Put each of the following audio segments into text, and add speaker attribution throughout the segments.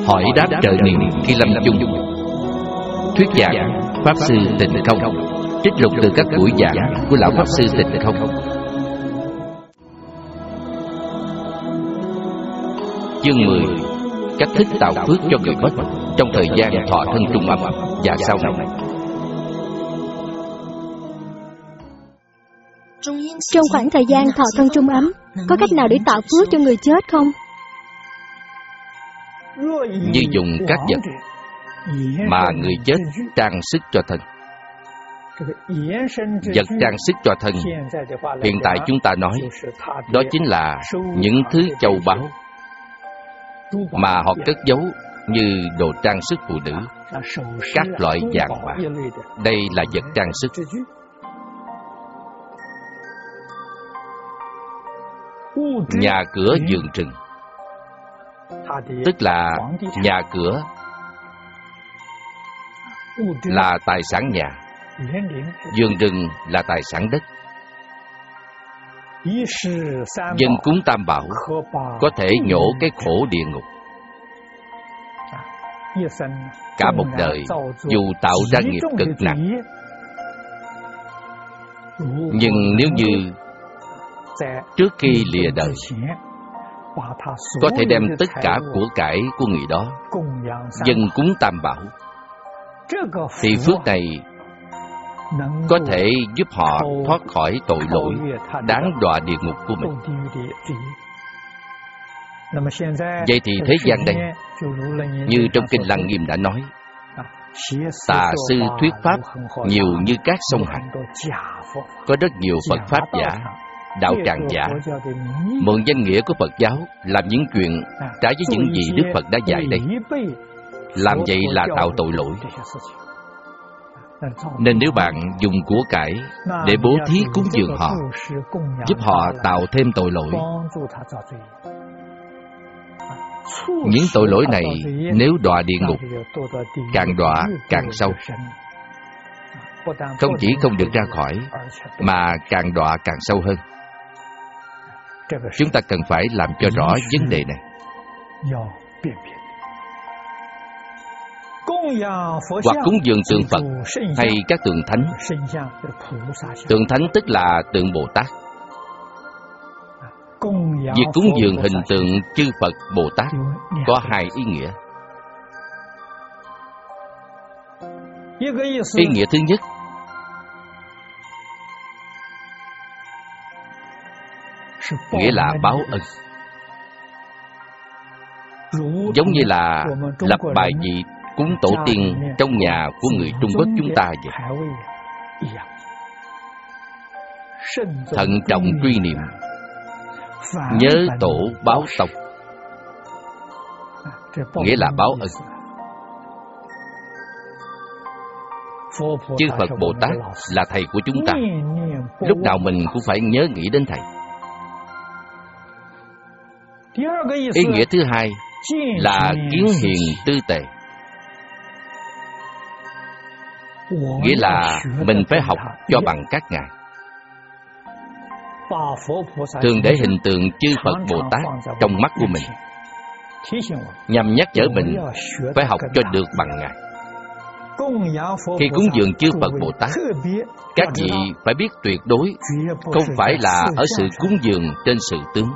Speaker 1: Hỏi đáp trợ niệm khi lâm chung. Thuyết giảng Pháp Sư Tịnh Không. Trích lục từ các buổi giảng của Lão Pháp Sư Tịnh Không. Chương 10. Cách thức tạo phước cho người mất trong thời gian thọ thân trung âm và sau này.
Speaker 2: Trong khoảng thời gian thọ thân trung ấm, có cách nào để tạo phước cho người chết không?
Speaker 1: Như dùng các vật mà người chết trang sức cho thân. Vật trang sức cho thân, hiện tại chúng ta nói, đó chính là những thứ châu báu mà họ cất giấu như đồ trang sức phụ nữ, các loại vàng bạc. Đây là vật trang sức. Nhà cửa vườn rừng, tức là nhà cửa là tài sản nhà, vườn rừng là tài sản đất. Dân cúng tam bảo có thể nhổ cái khổ địa ngục. Cả một đời dù tạo ra nghiệp cực nặng, nhưng nếu như trước khi lìa đời có thể đem tất cả của cải của người đó dâng cúng tam bảo, thì phước này có thể giúp họ thoát khỏi tội lỗi đáng đọa địa ngục của mình. Vậy thì thế gian đây, như trong Kinh Lăng Nghiêm đã nói, tà sư thuyết pháp nhiều như các sông Hằng. Có rất nhiều Phật Pháp giả, đạo tràng giả, mượn danh nghĩa của Phật giáo làm những chuyện trái với những gì Đức Phật đã dạy đây. Làm vậy là tạo tội lỗi. Nên nếu bạn dùng của cải để bố thí cúng dường họ, giúp họ tạo thêm tội lỗi, những tội lỗi này nếu đọa địa ngục, càng đọa càng sâu. Không chỉ không được ra khỏi, mà càng đọa càng sâu hơn. Chúng ta cần phải làm cho rõ vấn đề này. Hoặc cúng dường tượng Phật hay các tượng thánh. Tượng thánh tức là tượng Bồ Tát. Việc cúng dường hình tượng chư Phật Bồ Tát có hai ý nghĩa. Ý nghĩa thứ nhất, nghĩa là báo ân. Giống như là lập bài vị cúng tổ tiên trong nhà của người Trung Quốc chúng ta vậy. Thận trọng truy niệm, nhớ tổ báo tông, nghĩa là báo ân. Chư Phật Bồ Tát là thầy của chúng ta, lúc nào mình cũng phải nhớ nghĩ đến thầy. Ý nghĩa thứ hai là kiến hiền tư tề, nghĩa là mình phải học cho bằng các ngài. Thường để hình tượng chư Phật Bồ Tát trong mắt của mình, nhằm nhắc nhở mình phải học cho được bằng ngài. Khi cúng dường chư Phật Bồ Tát, các vị phải biết tuyệt đối không phải là ở sự cúng dường trên sự tướng.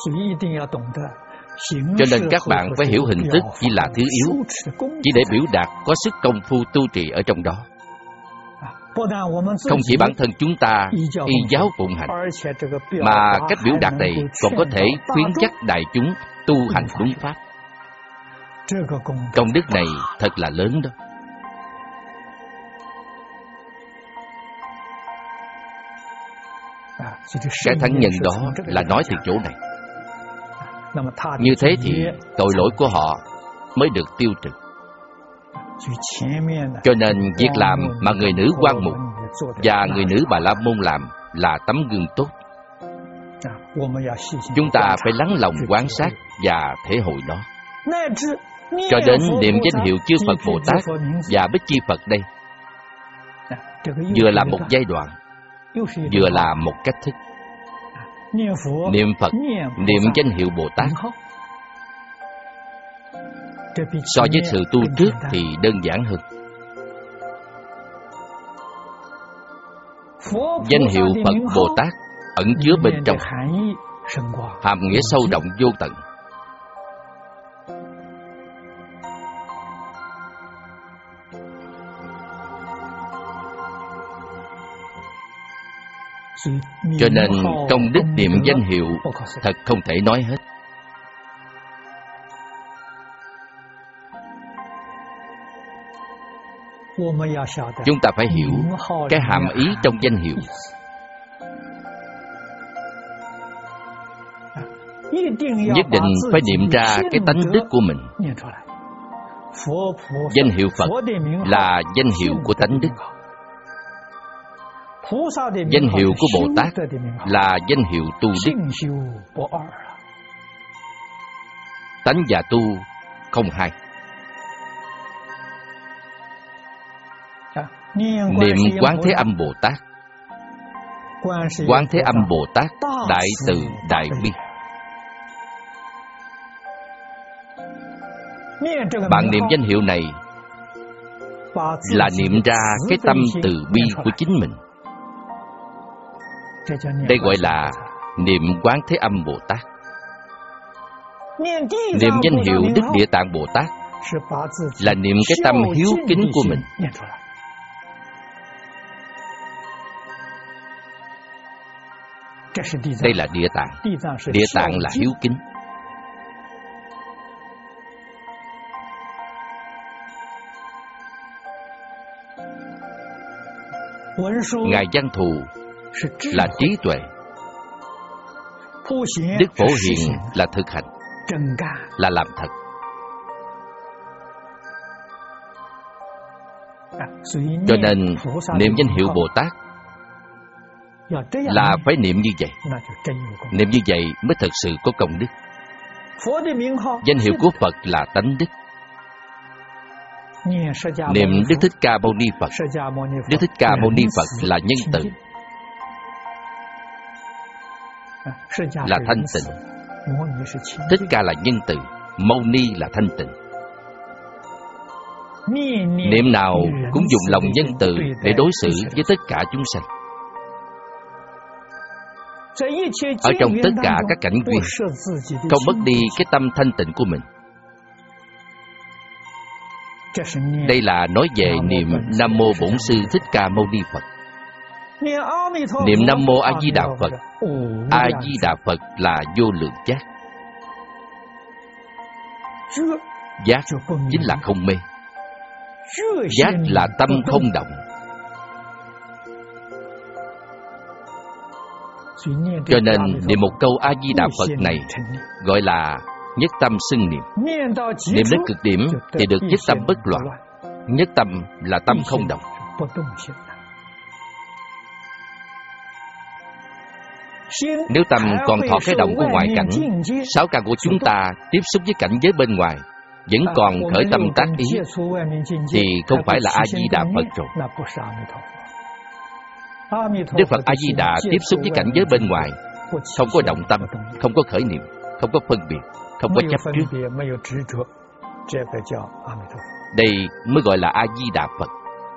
Speaker 1: Cho nên các bạn phải hiểu hình thức chỉ là thứ yếu, chỉ để biểu đạt có sức công phu tu trì ở trong đó. Không chỉ bản thân chúng ta y giáo phụng hành, mà cách biểu đạt này còn có thể khuyến dắt đại chúng tu hành đúng pháp. Công đức này thật là lớn đó. Cái thánh nhân đó là nói từ chỗ này. Như thế thì tội lỗi của họ mới được tiêu trừ. Cho nên việc làm mà người nữ Quan Mục và người nữ Bà La Môn làm là tấm gương tốt. Chúng ta phải lắng lòng quan sát và thể hội nó. Cho đến niệm danh hiệu chư Phật Bồ Tát và Bích Chi Phật đây, vừa là một giai đoạn, vừa là một cách thức. Niệm Phật, niệm danh hiệu Bồ Tát So với sự tu trước thì đơn giản hơn. Danh hiệu Phật Bồ Tát ẩn chứa bên trong hàm nghĩa sâu rộng vô tận. Cho nên công đức niệm danh hiệu thật không thể nói hết. Chúng ta phải hiểu cái hàm ý trong danh hiệu. Nhất định phải niệm ra cái tánh đức của mình. Danh hiệu Phật là danh hiệu của tánh đức. Danh hiệu của Bồ Tát là danh hiệu tu đức. Tánh và tu không hai. Niệm Quán Thế Âm Bồ Tát. Quán Thế Âm Bồ Tát đại từ đại bi. Bạn niệm danh hiệu này là niệm ra cái tâm từ bi của chính mình. Đây gọi là niệm Quán Thế Âm Bồ Tát. Niệm danh hiệu Đức Địa Tạng Bồ Tát là niệm cái tâm hiếu kính của mình. Đây là Địa Tạng. Địa Tạng là hiếu kính. Ngài Văn Thù là trí tuệ. Đức Phổ Hiền là thực hành, là làm thật. Cho nên niệm danh hiệu Bồ Tát là phải niệm như vậy. Niệm như vậy mới thật sự có công đức. Danh hiệu của Phật là tánh đức. Niệm Đức Thích Ca Mâu Ni Phật. Đức Thích Ca Mâu Ni Phật là nhân từ, là thanh tịnh. Thích Ca là nhân từ, Mâu Ni là thanh tịnh. Niệm nào cũng dùng lòng nhân từ để đối xử với tất cả chúng sanh. Ở trong tất cả các cảnh duyên, không mất đi cái tâm thanh tịnh của mình. Đây là nói về niệm Nam Mô Bổn Sư Thích Ca Mâu Ni Phật. Niệm Nam Mô A Di Đà Phật. A Di Đà Phật là vô lượng giác. Giác chính là không mê. Giác là tâm không động. Cho nên niệm một câu A Di Đà Phật này gọi là nhất tâm xưng niệm. Niệm đến cực điểm thì được nhất tâm bất loạn. Nhất tâm là tâm không động. Nếu tâm còn thọ cái động của ngoại cảnh, sáu căn của chúng ta tiếp xúc với cảnh giới bên ngoài vẫn còn khởi tâm tác ý, thì không phải là A Di Đà Phật rồi. Đức Phật A Di Đà tiếp xúc với cảnh giới bên ngoài, không có động tâm, không có khởi niệm, không có phân biệt, không có chấp trước. Đây mới gọi là A Di Đà Phật.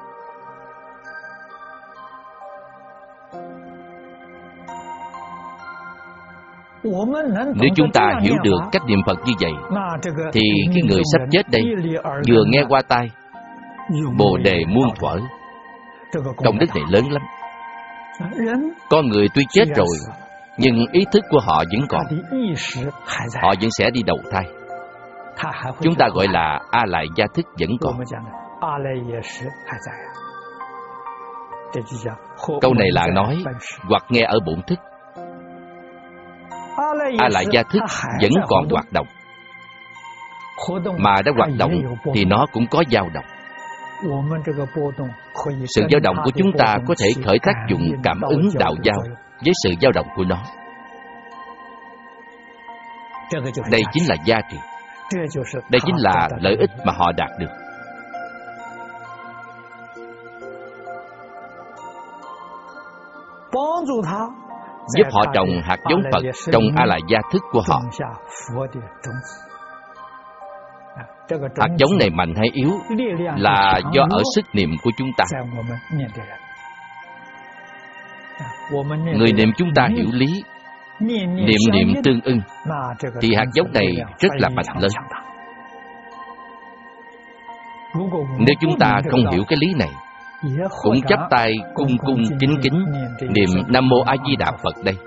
Speaker 1: Nếu chúng ta hiểu được cách niệm Phật như vậy, thì cái người sắp chết đây vừa nghe qua tai Bồ đề muôn thuở, công đức này lớn lắm. Con người tuy chết rồi, nhưng ý thức của họ vẫn còn. Họ vẫn sẽ đi đầu thai. Chúng ta gọi là A Lại Gia Thức vẫn còn. Câu này là nói hoặc nghe ở bổn thức. A Lại Gia Thức vẫn còn hoạt động. Mà đã hoạt động thì nó cũng có dao động. Sự dao động của chúng ta có thể khởi tác dụng cảm ứng đạo giao với sự dao động của nó. Đây chính là giá trị. Đây chính là lợi ích mà họ đạt được. Giúp họ trồng hạt giống Phật trong A Lại Gia Thức của họ. Hạt giống này mạnh hay yếu là do ở sức niệm của chúng ta. Người niệm chúng ta hiểu lý, niệm tương ưng, thì hạt giống này rất là mạnh lớn. Nếu chúng ta không hiểu cái lý này, cũng chắp tay cung cung kính kính niệm Nam Mô A Di Đà Phật đây,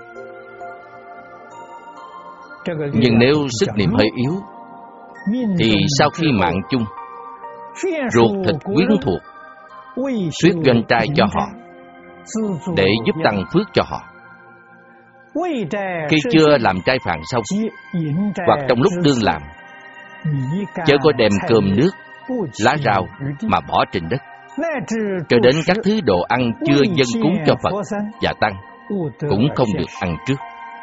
Speaker 1: nhưng nếu sức niệm hơi yếu, thì sau khi mạng chung, ruột thịt quyến thuộc, thuyết doanh trai cho họ, để giúp tăng phước cho họ. Khi chưa làm trai phạn xong, hoặc trong lúc đương làm, chớ có đem cơm nước, lá rau mà bỏ trên đất, cho đến các thứ đồ ăn chưa dâng cúng cho Phật và Tăng cũng không được ăn trước.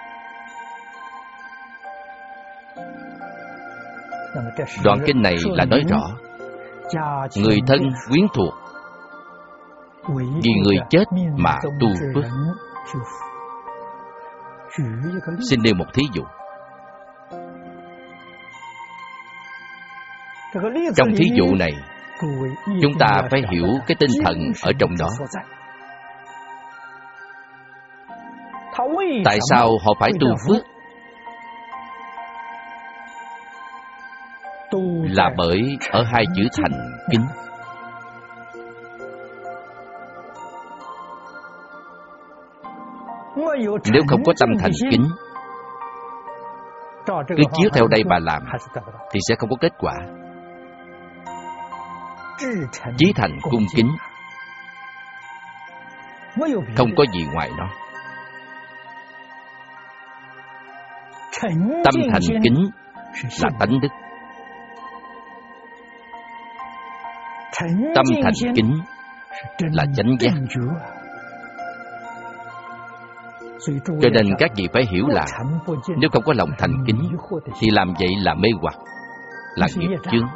Speaker 1: Đoạn kinh này là nói rõ người thân quyến thuộc vì người chết mà tu phước. Xin nêu một thí dụ. Trong thí dụ này, chúng ta phải hiểu cái tinh thần ở trong đó. Tại sao họ phải tu phước? Là bởi ở hai chữ thành kính. Nếu không có tâm thành kính, cứ chiếu theo đây mà làm, thì sẽ không có kết quả. Chí thành cung kính, không có gì ngoài nó. Tâm thành kính là tánh đức. Tâm thành kính là chánh giác. Cho nên các vị phải hiểu là nếu không có lòng thành kính thì làm vậy là mê hoặc, là nghiệp chướng.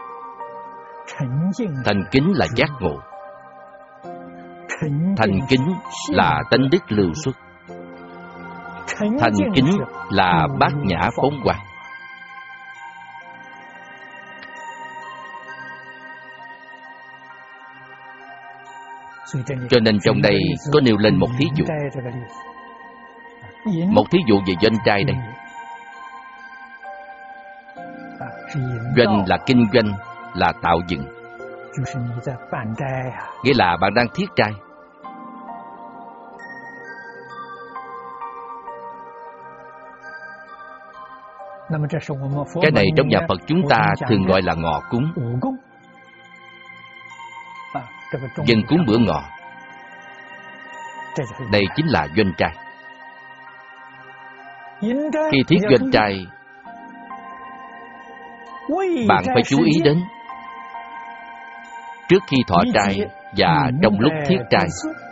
Speaker 1: Thành kính là giác ngộ. Thành kính là tánh đức lưu xuất. Thành kính là bát nhã phóng quang. Cho nên trong đây có nêu lên một thí dụ. Một thí dụ về doanh trai đây. Doanh là kinh doanh, là tạo dựng. Nghĩa là bạn đang thiết trai. Cái này trong nhà Phật chúng ta thường gọi là ngọ cúng. Dân cúng bữa ngọ. Đây chính là doanh trai. Khi thiết doanh trai, bạn phải chú ý đến trước khi thọ trai và trong lúc thiết trai.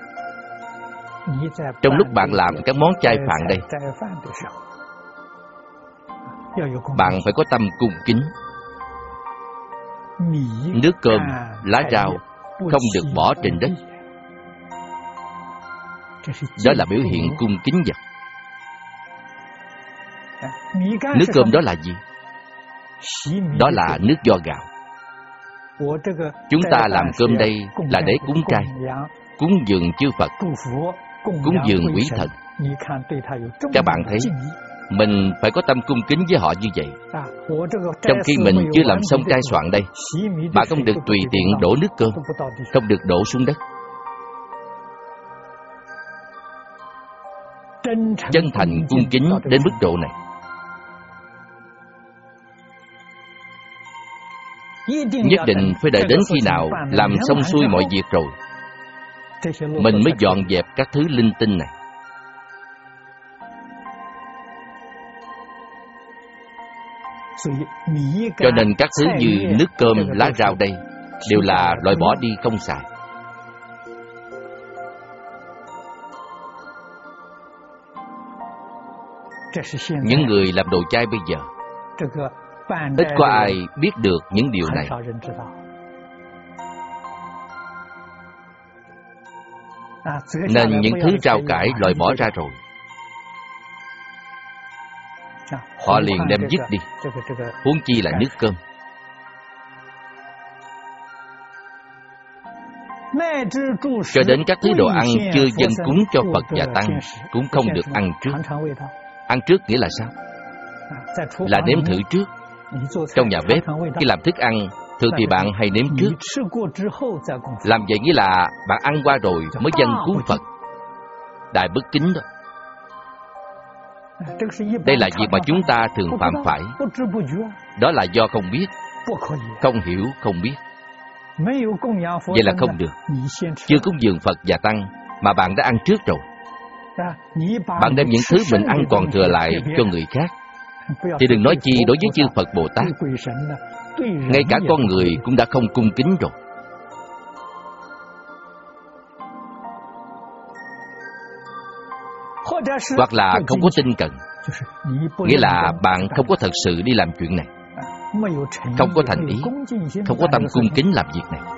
Speaker 1: Trong lúc bạn làm các món chay phạn đây, bạn phải có tâm cung kính. Nước cơm, lá rau không được bỏ trên đất. Đó là biểu hiện cung kính vật. Nước cơm đó là gì? Đó là nước do gạo. Chúng ta làm cơm đây là để cúng trai, cúng dường chư Phật, cúng dường quý thần. Các bạn thấy, mình phải có tâm cung kính với họ như vậy. Trong khi mình chưa làm xong trai soạn đây, bạn không được tùy tiện đổ nước cơm, không được đổ xuống đất. Chân thành cung kính đến mức độ này, nhất định phải đợi đến khi nào làm xong xuôi mọi việc rồi, mình mới dọn dẹp các thứ linh tinh này. Cho nên các thứ như nước cơm, lá rau đây đều là loại bỏ đi không xài. Những người làm đồ chay bây giờ ít có ai biết được những điều này. Nên những thứ rau cải loại bỏ ra rồi, họ liền đem dứt đi, huống chi là nước cơm. cho đến các thứ đồ ăn chưa dâng cúng cho Phật và Tăng cũng không được ăn trước. Ăn trước nghĩa là sao? Là nếm thử trước. Trong nhà bếp, khi làm thức ăn, thường thì bạn hay nếm trước. Làm vậy nghĩa là bạn ăn qua rồi mới dâng cúng Phật. Đại bất kính đó. Đây là việc mà chúng ta thường phạm phải. Đó là do không biết, không hiểu, không biết. Vậy là không được. Chưa cúng dường Phật và Tăng mà bạn đã ăn trước rồi. Bạn đem những thứ mình ăn còn thừa lại cho người khác, thì đừng nói chi đối với chư Phật Bồ Tát. Ngay cả con người cũng đã không cung kính rồi. Hoặc là không có tinh cận, nghĩa là bạn không có thật sự đi làm chuyện này, không có thành ý, không có tâm cung kính làm việc này.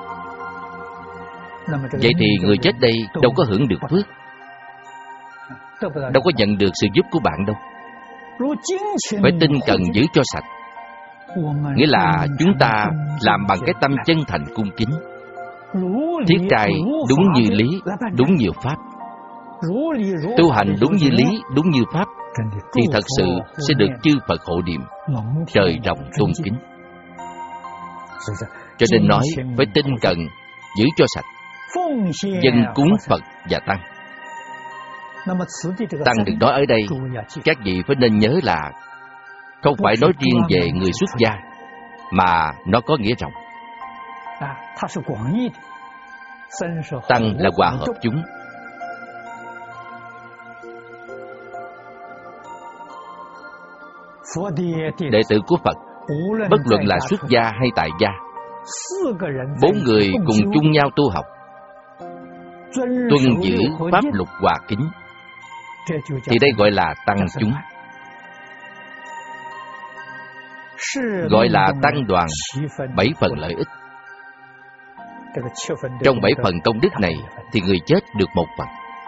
Speaker 1: Vậy thì người chết đây đâu có hưởng được phước, đâu có nhận được sự giúp của bạn đâu. Phải tinh cần giữ cho sạch, nghĩa là chúng ta làm bằng cái tâm chân thành cung kính, thiết trai đúng như lý, đúng như pháp, tu hành đúng như lý, đúng như pháp, thì thật sự sẽ được chư Phật hộ niệm, trời rộng tôn kính. Cho nên nói phải tinh cần giữ cho sạch, dâng cúng Phật và Tăng. Tăng được nói ở đây, các vị phải nên nhớ là không phải nói riêng về người xuất gia, mà nó có nghĩa rộng. Tăng là hòa hợp chúng. Đệ tử của Phật, bất luận là xuất gia hay tại gia, 4 người cùng chung nhau tu học, tuân giữ pháp luật hòa kính, thì đây gọi là tăng chúng, gọi là tăng đoàn 7 phần lợi ích. Trong 7 phần công đức này thì người chết được 1 phần.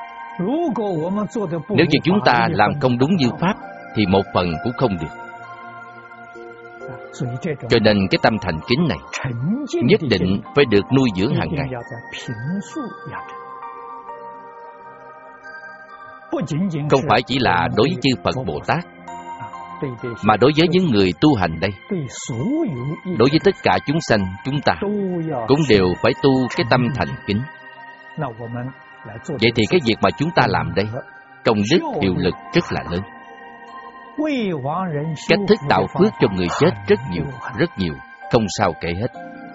Speaker 1: Nếu như chúng ta làm công đúng như pháp thì 1 phần cũng không được. Cho nên cái tâm thành kính này nhất định phải được nuôi dưỡng hàng ngày. Không phải chỉ là đối với chư Phật Bồ Tát, mà đối với những người tu hành đây, đối với tất cả chúng sanh chúng ta cũng đều phải tu cái tâm thành kính. Vậy thì cái việc mà chúng ta làm đây, công đức hiệu lực rất là lớn. Cách thức tạo phước cho người chết rất nhiều, không sao kể hết.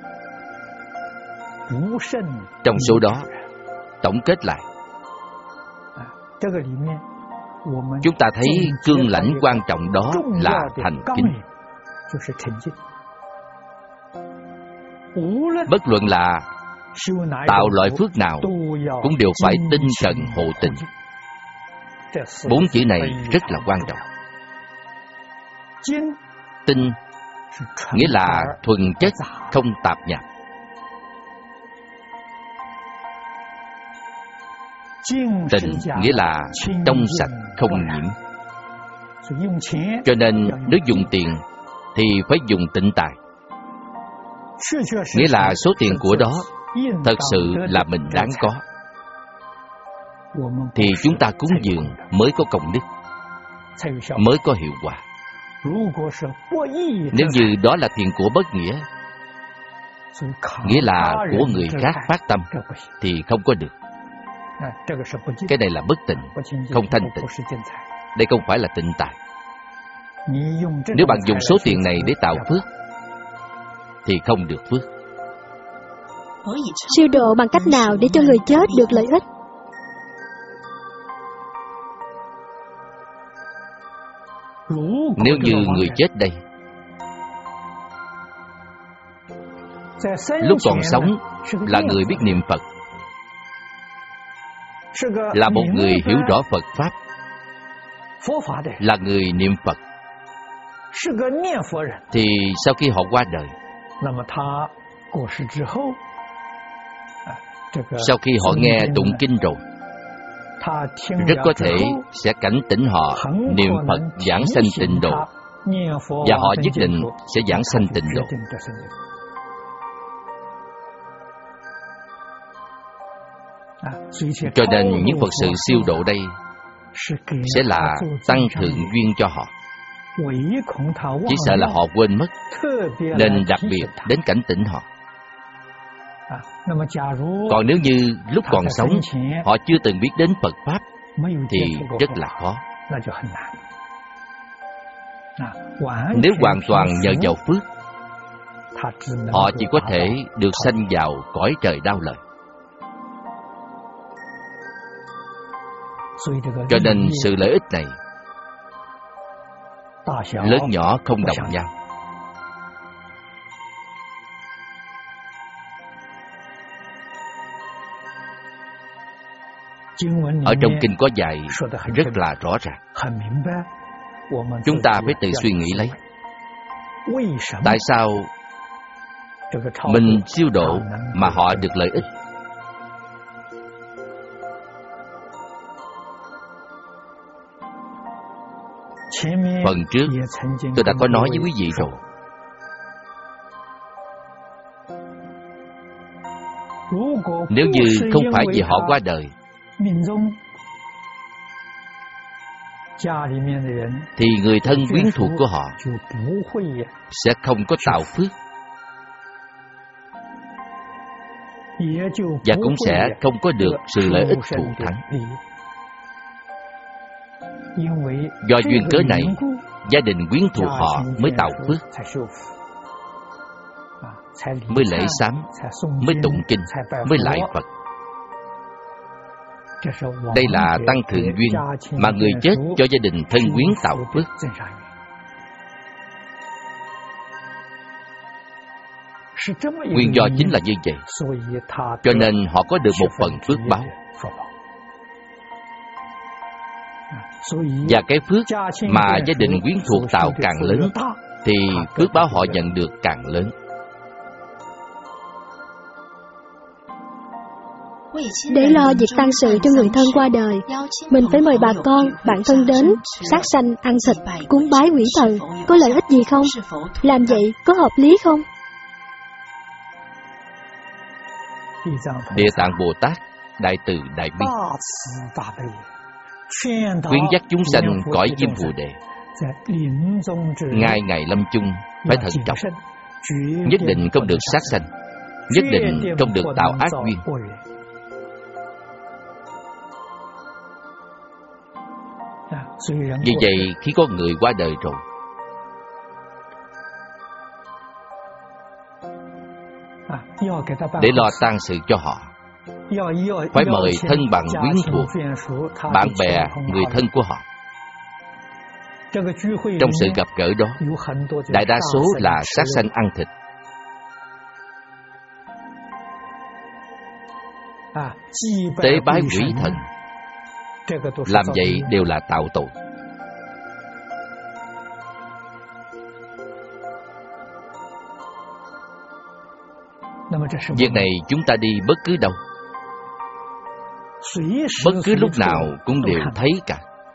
Speaker 1: Trong số đó, tổng kết lại, chúng ta thấy cương lãnh quan trọng đó là thành kính. Bất luận là tạo loại phước nào cũng đều phải tinh cần hộ tình. 4 chữ này rất là quan trọng. Tinh nghĩa là thuần chất, không tạp nhạp. Tịnh nghĩa là trong sạch, không nhiễm. Cho nên nếu dùng tiền thì phải dùng tịnh tài, nghĩa là số tiền của đó thật sự là mình đáng có, thì chúng ta cúng dường mới có công đức, mới có hiệu quả. Nếu như đó là tiền của bất nghĩa, nghĩa là của người khác phát tâm, thì không có được. Cái này là bất tịnh, không thanh tịnh. Đây không phải là tịnh tài. Nếu bạn dùng số tiền này để tạo phước thì không được phước.
Speaker 2: Siêu độ bằng cách nào để cho người chết được lợi ích?
Speaker 1: Nếu như người chết đây lúc còn sống là người biết niệm Phật, là một người hiểu rõ Phật Pháp, là người niệm Phật, thì sau khi họ qua đời, sau khi họ nghe tụng kinh rồi, rất có thể sẽ cảnh tỉnh họ niệm Phật giảng sanh tịnh độ, và họ nhất định sẽ giảng sanh tịnh độ. Cho nên những Phật sự siêu độ đây sẽ là tăng thượng duyên cho họ. Chỉ sợ là họ quên mất, nên đặc biệt đến cảnh tỉnh họ. Còn nếu như lúc còn sống họ chưa từng biết đến Phật Pháp thì rất là khó. Nếu hoàn toàn nhờ vào phước, họ chỉ có thể được sanh vào cõi trời đau lợi. Cho nên sự lợi ích này lớn nhỏ không đồng nhau. Ở trong kinh có dạy rất là rõ ràng. Chúng ta phải tự suy nghĩ lấy, tại sao mình siêu độ mà họ được lợi ích? Phần trước tôi đã có nói với quý vị rồi. Nếu như không phải vì họ qua đời thì người thân quyến thuộc của họ sẽ không có tạo phước, và cũng sẽ không có được sự lợi ích thù thắng. Do duyên cớ này, gia đình quyến thuộc họ mới tạo phước, mới lễ sám, mới tụng kinh, mới lại Phật. Đây là tăng thượng duyên mà người chết cho gia đình thân quyến tạo phước. Nguyên do chính là như vậy, cho nên họ có được một phần phước báo. Và cái phước mà gia đình quyến thuộc tạo càng lớn thì phước báo họ nhận được càng lớn.
Speaker 2: Để lo việc tang sự cho người thân qua đời, mình phải mời bà con, bạn thân đến, sát sanh, ăn thịt, cúng bái quỷ thần, có lợi ích gì không? Làm vậy có hợp lý không?
Speaker 1: Địa Tạng Bồ Tát đại từ đại bi, khuyến dắt chúng sanh cõi Diêm Phù Đề, ngay ngày lâm chung phải thận trọng, nhất định không được sát sanh, nhất định không được tạo ác duyên. Vì vậy khi có người qua đời rồi, để lo tang sự cho họ, phải mời thân bằng quyến thuộc, bạn bè, người thân của họ. Trong sự gặp gỡ đó, đại đa số là sát sanh ăn thịt. Tế bái quỷ thần, làm vậy đều là tạo tội. Việc này chúng ta đi bất cứ đâu, bất cứ lúc nào cũng đều thấy cả.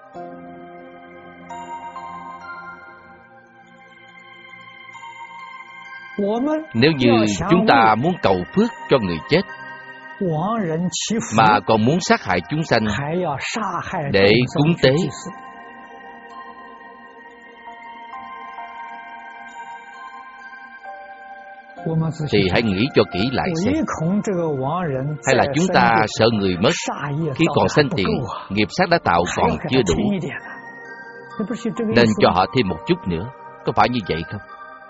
Speaker 1: Nếu như chúng ta muốn cầu phước cho người chết mà còn muốn sát hại chúng sanh để cúng tế, thì hãy nghĩ cho kỹ lại xem. Hay là chúng ta sợ người mất khi còn sanh tiền, nghiệp sát đã tạo còn chưa đủ, nên cho họ thêm một chút nữa, có phải như vậy không?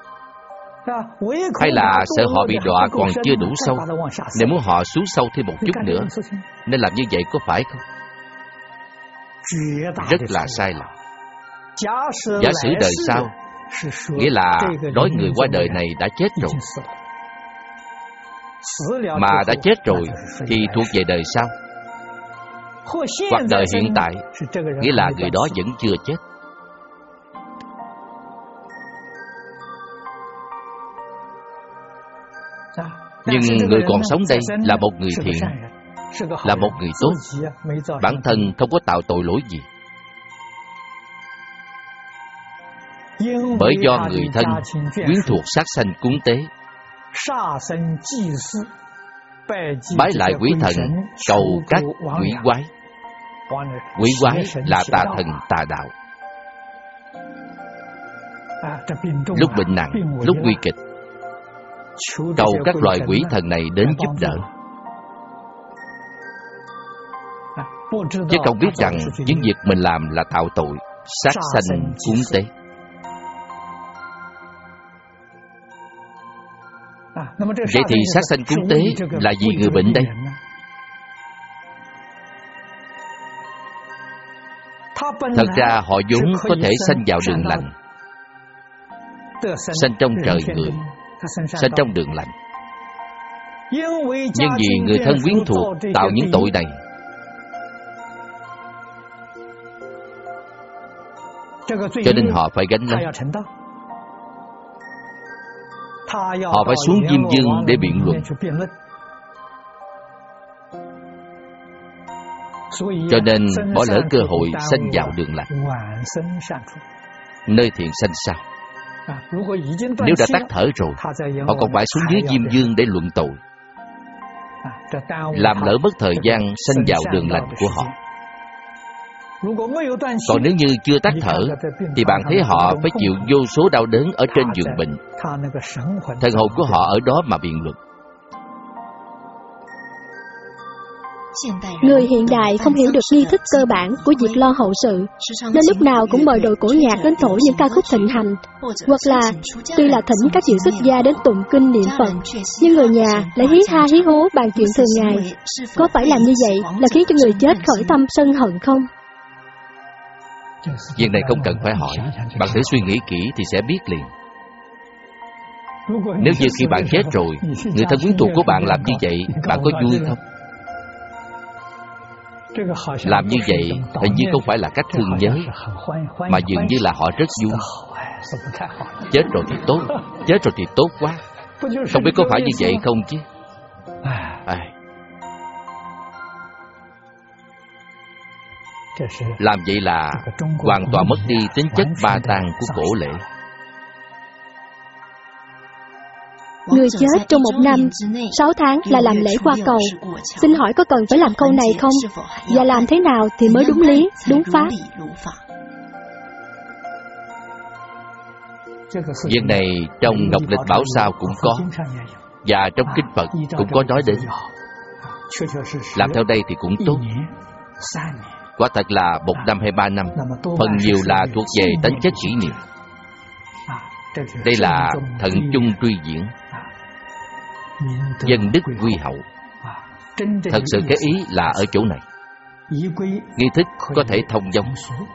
Speaker 1: Hay là sợ họ bị đọa còn chưa đủ sâu, nên muốn họ xuống sâu thêm một chút nữa, nên làm như vậy, có phải không? Rất là sai lầm. Giả sử đời sau, nghĩa là nói người qua đời này đã chết rồi. Mà đã chết rồi thì thuộc về đời sau. Hoặc đời hiện tại, nghĩa là người đó vẫn chưa chết. Nhưng người còn sống đây là một người thiện, là một người tốt, bản thân không có tạo tội lỗi gì. Bởi do người thân quyến thuộc sát sanh cúng tế, bái lại quỷ thần, cầu các quỷ quái. Quỷ quái là tà thần tà đạo. Lúc bệnh nặng, lúc nguy kịch, cầu các loại quỷ thần này đến giúp đỡ. Chứ không biết rằng những việc mình làm là tạo tội, sát sanh cúng tế. Vậy thì sát sanh cúng tế là vì người bệnh đây? Thật ra họ vốn có thể sanh vào đường lành, sanh trong trời người, sanh trong đường lành. Nhưng vì người thân quyến thuộc tạo những tội này, cho nên họ phải gánh lấy. Họ phải xuống Diêm Vương để biện luận. Cho nên bỏ lỡ cơ hội sanh vào đường lành, nơi thiện sanh sao. Nếu đã tắt thở rồi, họ còn phải xuống dưới Diêm Vương để luận tội, làm lỡ mất thời gian sanh vào đường lành của họ. Còn nếu như chưa tắt thở, thì bạn thấy họ phải chịu vô số đau đớn ở trên giường bệnh. Thần hồn của họ ở đó mà biện luận.
Speaker 2: Người hiện đại không hiểu được nghi thức cơ bản của việc lo hậu sự, nên lúc nào cũng mời đội cổ nhạc đến thổi những ca khúc thịnh hành, hoặc là tuy là thỉnh các vị xuất gia đến tụng kinh niệm Phật, nhưng người nhà lại hí ha hí hố bàn chuyện thường ngày. Có phải làm như vậy là khiến cho người chết khởi tâm sân hận không?
Speaker 1: Việc này không cần phải hỏi, bạn thử suy nghĩ kỹ thì sẽ biết liền. Nếu như khi bạn chết rồi, người thân quyến thuộc của bạn làm như vậy, bạn có vui không? Làm như vậy hình như không phải là cách thương nhớ, mà dường như là họ rất vui. Chết rồi thì tốt, chết rồi thì tốt quá. Không biết có phải như vậy không chứ? Làm vậy là hoàn toàn mất đi tính chất ba tang của cổ lễ.
Speaker 2: Người chết trong 1 năm, 6 tháng là làm lễ qua cầu. Xin hỏi có cần phải làm câu này không? Và làm thế nào thì mới đúng lý, đúng pháp?
Speaker 1: Việc này trong Ngọc Lịch Bảo Sao cũng có, và trong Kinh Phật cũng có nói đến. Làm theo đây thì cũng tốt. Quả thật là 1 năm hay 3 năm, phần nhiều là thuộc về tính chất kỷ niệm. Đây là thận chung truy diễn, dân đức quy hậu. Thật sự cái ý là ở chỗ này. Nghi thức có thể thông dong,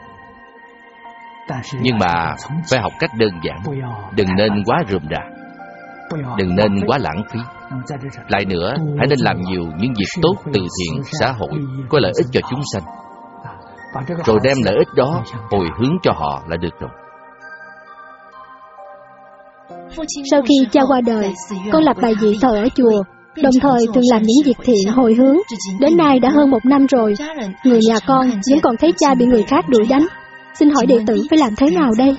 Speaker 1: nhưng mà phải học cách đơn giản. Đừng nên quá rườm rà, đừng nên quá lãng phí. Lại nữa, hãy nên làm nhiều những việc tốt từ thiện xã hội có lợi ích cho chúng sanh, rồi đem lợi ích đó hồi hướng cho họ là được rồi.
Speaker 2: Sau khi cha qua đời, con lập bài vị thờ ở chùa, đồng thời thường làm những việc thiện hồi hướng. Đến nay đã hơn 1 năm rồi, người nhà con vẫn còn thấy cha bị người khác đuổi đánh. Xin hỏi đệ tử phải làm thế nào đây?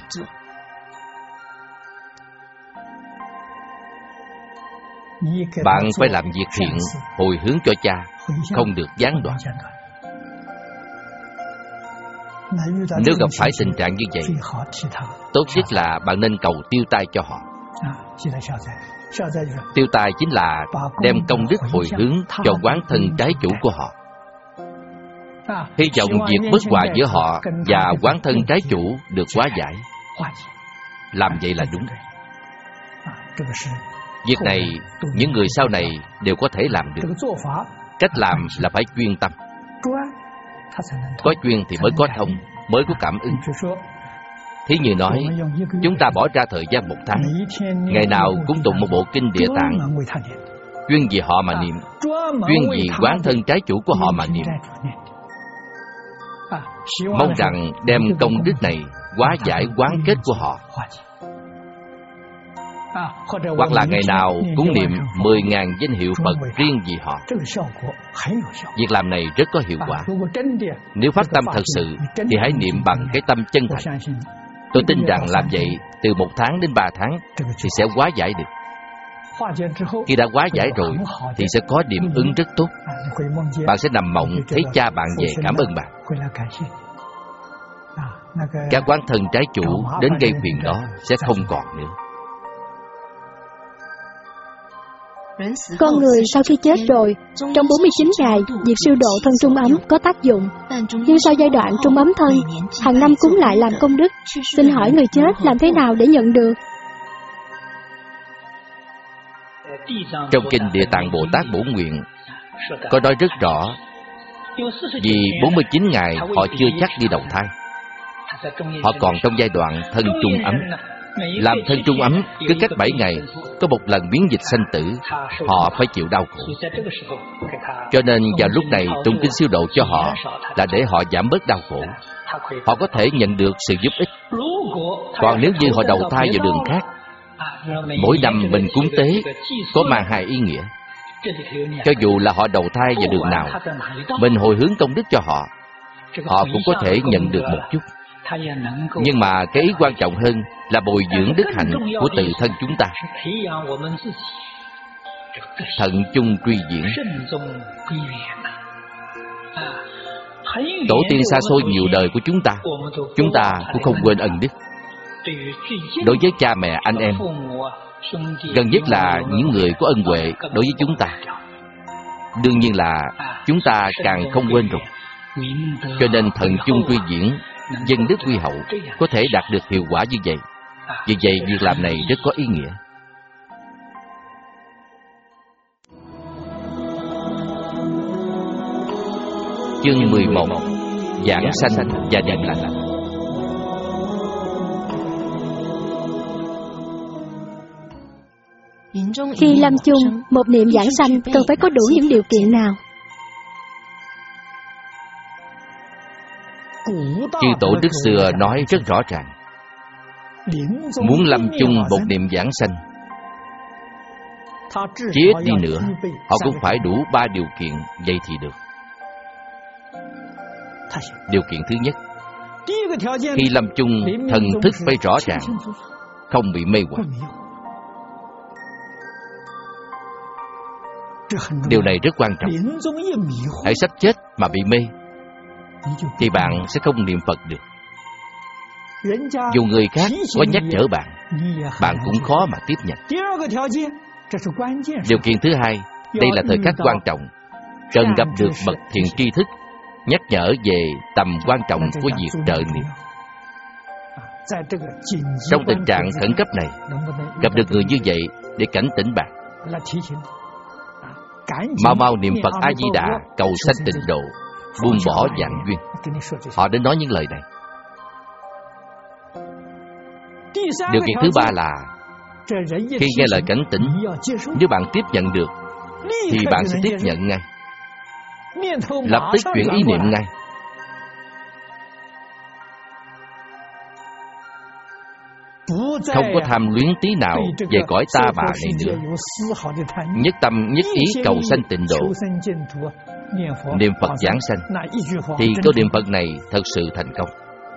Speaker 1: Bạn phải làm việc thiện hồi hướng cho cha, không được gián đoạn. Nếu gặp phải tình trạng như vậy, tốt nhất là bạn nên cầu tiêu tai cho họ. Tiêu tai chính là đem công đức hồi hướng cho quán thân trái chủ của họ. Hy vọng việc bất hòa giữa họ và quán thân trái chủ được hóa giải. Làm vậy là đúng. Việc này những người sau này đều có thể làm được. Cách làm là phải chuyên tâm. Có chuyên thì mới có thông, mới có cảm ứng. Thí như nói, chúng ta bỏ ra thời gian 1 tháng, ngày nào cũng tụng một bộ kinh Địa Tạng, chuyên vì họ mà niệm, chuyên vì quán thân trái chủ của họ mà niệm. Mong rằng đem công đức này hóa giải quán kết của họ. Hoặc là ngày nào cũng niệm 10.000 danh hiệu Phật riêng vì họ. Việc làm này rất có hiệu quả. Nếu phát tâm thật sự thì hãy niệm bằng cái tâm chân thành. Tôi tin rằng làm vậy từ 1 tháng đến 3 tháng thì sẽ hóa giải được. Khi đã hóa giải rồi thì sẽ có điểm ứng rất tốt. Bạn sẽ nằm mộng thấy cha bạn về cảm ơn bạn. Các oán thân trái chủ đến gây phiền đó sẽ không còn nữa.
Speaker 2: Con người sau khi chết rồi, trong 49 ngày, việc siêu độ thân trung ấm có tác dụng. Nhưng sau giai đoạn trung ấm thân, hàng năm cúng lại làm công đức. Xin hỏi người chết làm thế nào để nhận được?
Speaker 1: Trong kinh Địa Tạng Bồ Tát Bổ Nguyện có nói rất rõ, vì 49 ngày họ chưa chắc đi đầu thai. Họ còn trong giai đoạn thân trung ấm. Làm thân trung ấm, cứ cách 7 ngày có một lần biến dịch sanh tử, họ phải chịu đau khổ. Cho nên vào lúc này tụng kinh siêu độ cho họ là để họ giảm bớt đau khổ. Họ có thể nhận được sự giúp ích. Còn nếu như họ đầu thai vào đường khác, mỗi năm mình cúng tế có mang hai ý nghĩa. Cho dù là họ đầu thai vào đường nào, mình hồi hướng công đức cho họ, họ cũng có thể nhận được một chút. Nhưng mà cái ý quan trọng hơn là bồi dưỡng đức hạnh của tự thân chúng ta. Thận chung truy diễn. Tổ tiên xa xôi nhiều đời của chúng ta cũng không quên ân đức. Đối với cha mẹ, anh em, gần nhất là những người có ân huệ đối với chúng ta. Đương nhiên là chúng ta càng không quên rồi. Cho nên thận chung truy diễn, dân đức quy hậu có thể đạt được hiệu quả như vậy. Vì vậy việc làm này rất có ý nghĩa. Chương 11: Giảng sanh và niệm lành.
Speaker 2: Khi lâm chung, một niệm giảng sanh cần phải có đủ những điều kiện nào?
Speaker 1: Chư tổ đức xưa nói rất rõ ràng, muốn lâm chung một niệm giảng sanh, chí ít đi nữa họ cũng phải đủ 3 điều kiện, vậy thì được. Điều kiện thứ nhất, khi lâm chung thần thức phải rõ ràng, không bị mê hoặc. Điều này rất quan trọng. Hãy sắp chết mà bị mê thì bạn sẽ không niệm Phật được. Dù người khác có nhắc nhở bạn, bạn cũng khó mà tiếp nhận. Điều kiện thứ hai, đây là thời khắc quan trọng, cần gặp được bậc thiện tri thức nhắc nhở về tầm quan trọng của việc trợ niệm. Trong tình trạng khẩn cấp này, gặp được người như vậy để cảnh tỉnh bạn, mau mau niệm Phật A Di Đà, cầu sanh tịnh độ, buông bỏ vạn duyên. Họ đến nói những lời này. Điều kiện thứ ba là khi nghe lời cảnh tỉnh, nếu bạn tiếp nhận được thì bạn sẽ tiếp nhận ngay, lập tức chuyển ý niệm ngay. Không có tham luyến tí nào về cõi ta bà này nữa. Nhất tâm nhất ý cầu sanh tịnh độ, niệm Phật giảng sanh, thì câu niệm Phật này thật sự thành công.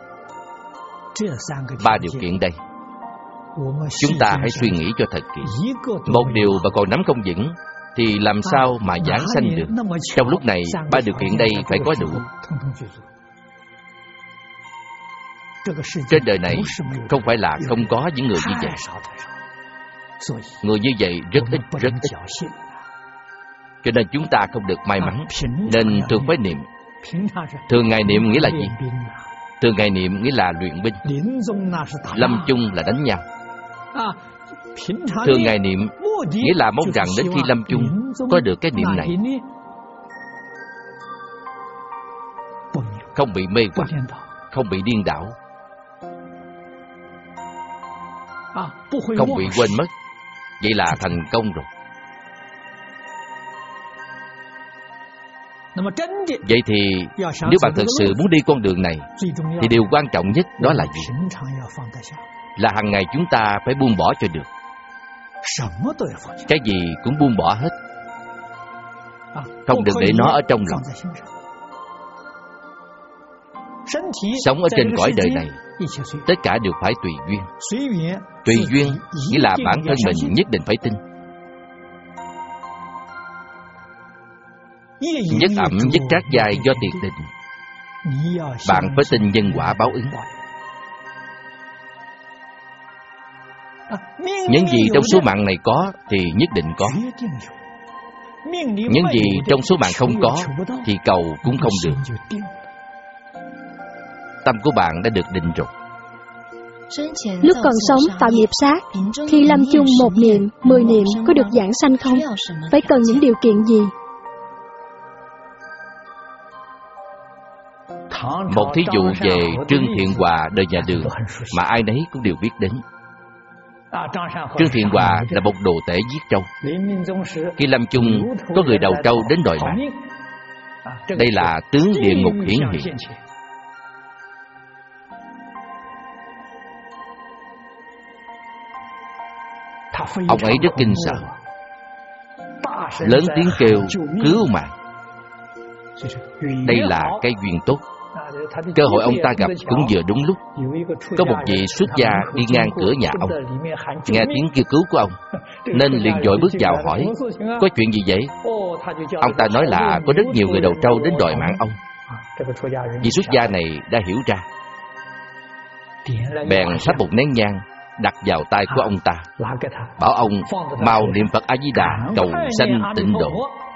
Speaker 1: 3 điều kiện đây, chúng ta hãy suy nghĩ cho thật kỹ. Một điều mà còn nắm không vững thì làm sao mà giảng sanh được? Trong lúc này 3 điều kiện đây phải có đủ. Trên đời này không phải là không có những người như vậy. Người như vậy rất ít, rất ít. Cho nên chúng ta không được may mắn, nên thường phải niệm. Thường ngày niệm nghĩa là gì? Thường ngày niệm nghĩa là luyện binh. Lâm chung là đánh nhau. Thường ngày niệm nghĩa là mong rằng đến khi lâm chung có được cái niệm này, không bị mê hoặc, không bị điên đảo, không bị quên mất. Vậy là thành công rồi. Vậy thì nếu bạn thực sự muốn đi con đường này thì điều quan trọng nhất đó là gì? Là hàng ngày chúng ta phải buông bỏ cho được. Cái gì cũng buông bỏ hết, không được để nó ở trong lòng. Sống ở trên cõi đời này, tất cả đều phải tùy duyên. Tùy duyên nghĩa là bản thân mình nhất định phải tin. nhất ẩm nhất trát giai do tiền tình. Bạn phải tin nhân quả báo ứng. Những gì trong số mạng này có thì nhất định có. Những gì trong số mạng không có thì cầu cũng không được. Tâm của bạn đã được định rồi.
Speaker 2: Lúc còn sống tạo nghiệp sát, khi lâm chung 1 niệm, 10 niệm có được giảng sanh không? Phải cần những điều kiện gì?
Speaker 1: Một thí dụ về Trương Thiện Hòa đời nhà Đường mà ai nấy cũng đều biết đến. Trương Thiện Hòa là một đồ tể giết trâu. Khi lâm chung có người đầu trâu đến đòi mạng. Đây là tướng địa ngục hiển hiện. Ông ấy rất kinh sợ, lớn tiếng kêu cứu mạng. Đây là cái duyên tốt. Cơ hội ông ta gặp cũng vừa đúng lúc. Có một vị xuất gia đi ngang cửa nhà ông, nghe tiếng kêu cứu của ông, nên liền vội bước vào hỏi có chuyện gì vậy. Ông ta nói là có rất nhiều người đầu trâu đến đòi mạng ông. Vị xuất gia này đã hiểu ra, bèn thắp một nén nhang đặt vào tay của ông ta, bảo ông mau niệm Phật A Di Đà cầu sanh tịnh độ.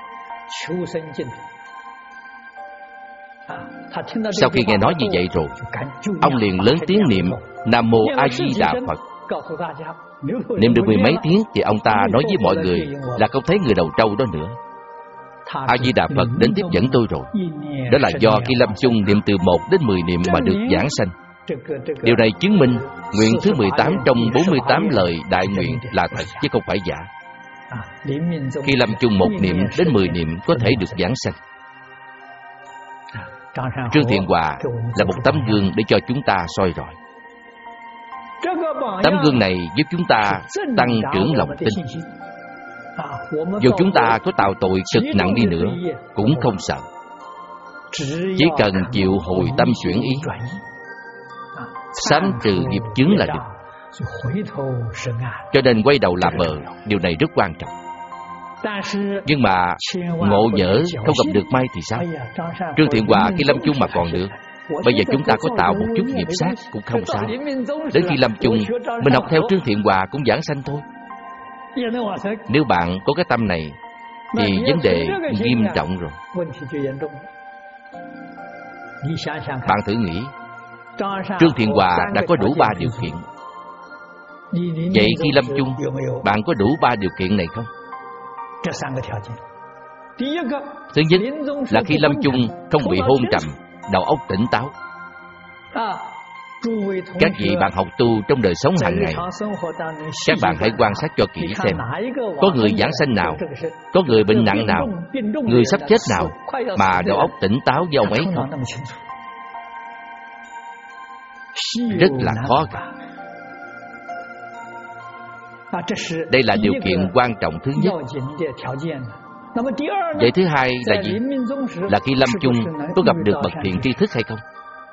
Speaker 1: Sau khi nghe nói như vậy rồi, ông liền lớn tiếng niệm Nam Mô A Di Đà Phật. Niệm được 10 mấy tiếng thì ông ta nói với mọi người là không thấy người đầu trâu đó nữa. A Di Đà Phật đến tiếp dẫn tôi rồi. Đó là do khi lâm chung niệm từ 1 đến 10 niệm mà được giảng sanh. Điều này chứng minh nguyện thứ 18 trong 48 lời đại nguyện là thật chứ không phải giả. Khi lâm chung 1 niệm đến 10 niệm có thể được giảng sanh. Trương Thiện Hòa là một tấm gương để cho chúng ta soi rọi. Tấm gương này giúp chúng ta tăng trưởng lòng tin. Dù chúng ta có tạo tội cực nặng đi nữa cũng không sợ, chỉ cần chịu hồi tâm chuyển ý, sám trừ nghiệp chướng là được. Cho nên quay đầu là bờ, điều này rất quan trọng. Nhưng mà ngộ nhỡ không gặp được may thì sao? Trương Thiện Hòa khi lâm chung mà còn được. Bây giờ chúng ta có tạo một chút nghiệp sát cũng không sao. Đến khi lâm chung mình học theo Trương Thiện Hòa cũng giảng sanh thôi. Nếu bạn có cái tâm này thì vấn đề nghiêm trọng rồi. Bạn thử nghĩ, Trương Thiện Hòa đã có đủ 3 điều kiện. Vậy khi lâm chung bạn có đủ 3 điều kiện này không? Thứ nhất là khi lâm chung không bị hôn trầm, đầu óc tỉnh táo. Các vị bạn học tu trong đời sống hàng ngày, các bạn hãy quan sát cho kỹ xem có người giảng sanh nào, có người bệnh nặng nào, người sắp chết nào mà đầu óc tỉnh táo với ông ấy không? Rất là khó gặp. Đây là điều kiện quan trọng thứ nhất. Vậy thứ hai là gì? Là khi lâm chung có gặp được bậc thiện tri thức hay không?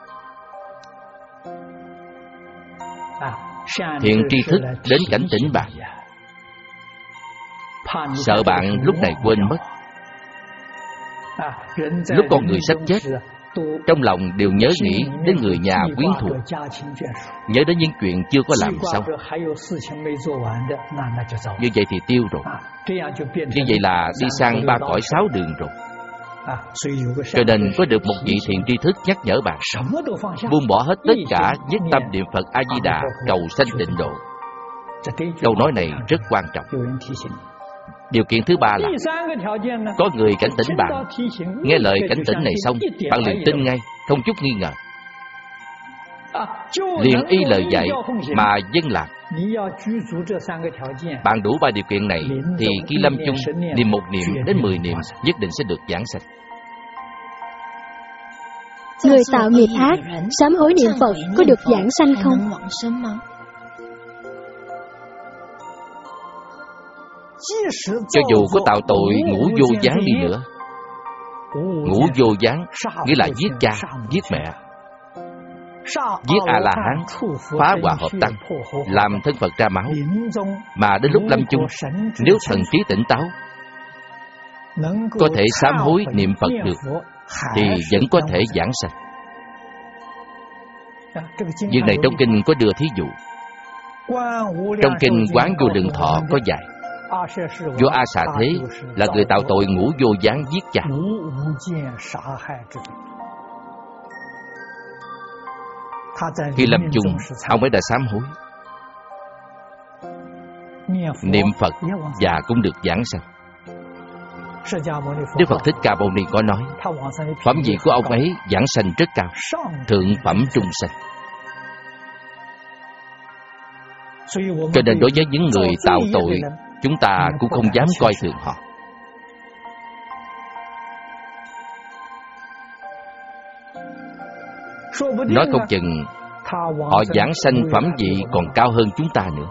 Speaker 1: Thiện tri thức đến cảnh tỉnh bạn, sợ bạn lúc này quên mất. Lúc con người sắp chết, trong lòng đều nhớ nghĩ đến người nhà quyến thuộc, nhớ đến những chuyện chưa có làm xong. Như vậy thì tiêu rồi. Như vậy là đi sang 3 cõi 6 đường rồi. Cho nên có được một vị thiện tri thức nhắc nhở bạn buông bỏ hết tất cả, nhất tâm niệm Phật A Di Đà cầu sanh tịnh độ. Câu nói này rất quan trọng. Điều kiện thứ 3 là có người cảnh tỉnh bạn. Nghe lời cảnh tỉnh này xong, bạn liền tin ngay, không chút nghi ngờ, liền y lời dạy mà vâng làm. Bạn đủ 3 điều kiện này thì khi lâm chung niệm 1 niệm đến 10 niệm nhất định sẽ được giảng sanh.
Speaker 2: Người tạo nghiệp ác sám hối niệm Phật có được giảng sanh không?
Speaker 1: Cho dù có tạo tội ngũ vô gián đi nữa, ngũ vô gián nghĩa là giết cha, giết mẹ, giết A-la-hán, phá hòa hợp tăng, làm thân Phật ra máu, mà đến lúc lâm chung nếu thần trí tỉnh táo, có thể sám hối niệm Phật được, thì vẫn có thể giảng sanh. Việc này trong kinh có đưa thí dụ. Trong kinh Quán Vô Lượng Thọ có dạy, vua A Xà Thế là người tạo tội ngũ vô gián giết cha. Khi lâm chung, ông ấy đã sám hối, niệm Phật và cũng được giảng sanh. Đức Phật Thích Ca Mâu Ni có nói, phẩm vị của ông ấy giảng sanh rất cao, thượng phẩm trung sanh. Cho nên đối với những người tạo tội, chúng ta cũng không dám coi thường họ. Nói không chừng họ giảng sanh phẩm vị còn cao hơn chúng ta nữa.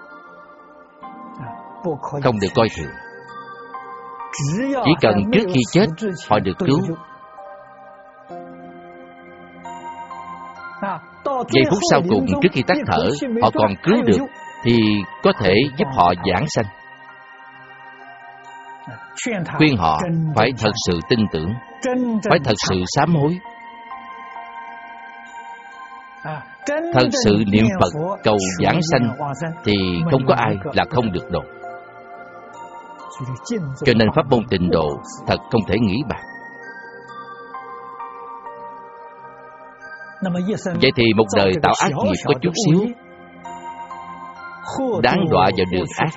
Speaker 1: Không được coi thường. Chỉ cần trước khi chết họ được cứu, giây phút sau cùng trước khi tắt thở họ còn cứu được, thì có thể giúp họ giảng sanh. Khuyên họ phải thật sự tin tưởng, phải thật sự sám hối, thật sự niệm Phật cầu giảng sanh, thì không có ai là không được độ. Cho nên pháp môn tịnh độ thật không thể nghĩ bàn. Vậy thì một đời tạo ác nghiệp có chút xíu, đáng đọa vào đường ác,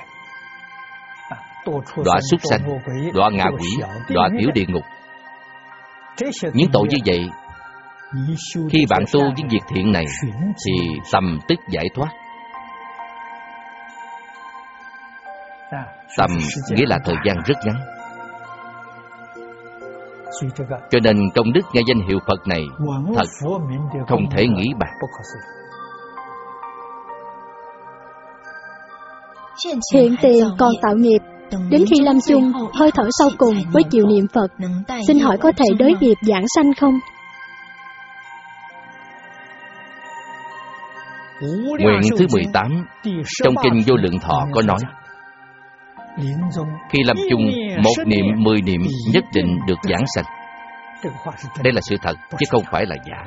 Speaker 1: đọa súc sanh, đọa ngạ quỷ, đọa tiểu địa ngục. Những tội như vậy, khi bạn tu những việc thiện này thì tầm tức giải thoát. Tầm nghĩa là thời gian rất ngắn. Cho nên công đức nghe danh hiệu Phật này thật không thể nghĩ bàn.
Speaker 2: Hiện tiền còn tạo nghiệp, đến khi lâm chung, hơi thở sau cùng với chịu niệm Phật, xin hỏi có thể đới nghiệp giảng sanh không?
Speaker 1: Nguyện thứ 18 trong kinh Vô Lượng Thọ có nói, khi lâm chung, một niệm 10 niệm nhất định được giảng sanh. Đây là sự thật chứ không phải là giả.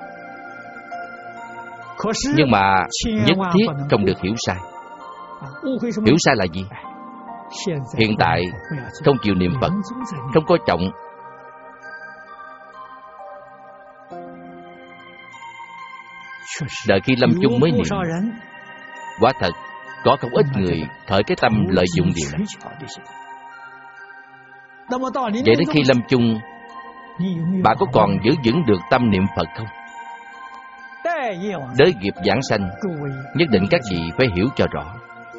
Speaker 1: Nhưng mà nhất thiết không được hiểu sai. Hiểu sai là gì? Hiện tại không chịu niệm Phật, không có trọng, đợi khi lâm chung mới niệm. Quả thật có không ít người khởi cái tâm lợi dụng điều này. Vậy đến khi lâm chung, bạn có còn giữ vững được tâm niệm Phật không? Đới nghiệp giảng sanh, nhất định các vị phải hiểu cho rõ.